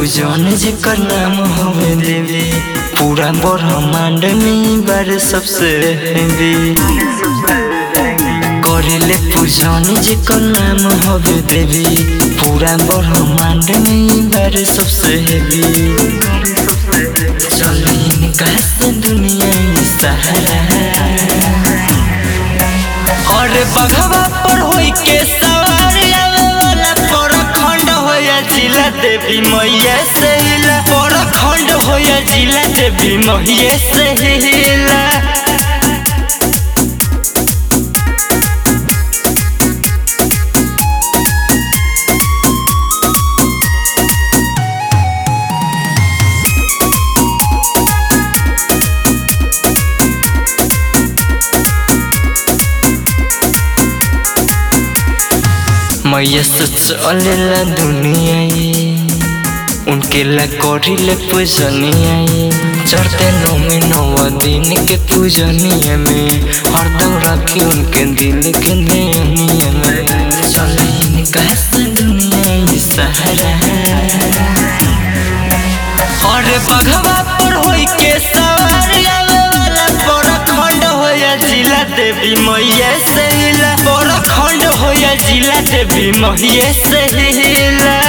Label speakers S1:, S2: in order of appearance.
S1: पूजन जेकर नाम हवे देवी, पूरा ब्रह्मांड में बार सबसे हेवी। करेले पूजन जेकर नाम हवे देवी, पूरा ब्रह्मांड में बार सबसे हेवी। चली कैसे दुनिया सहारा, और बघवा पर होई के सवार आवे वाला परखंड होया जिला देवी मैया से हिला। परखंड होया जिला देवी मैया से हिला। मैया से चलेला दुनिया, उनके ला करिले पूजनिया। चढ़ते नौमी नौवा दिन के पूजनिया में, हरदम रखी उनके दिल के नैनिया में। चले कैसे दुनिया सहारा, और बघवा पर होई के सवार आवे वाला परखंड होया जिला देवी मैया से हिला। परखंड होया जिला देवी मैया से हिला।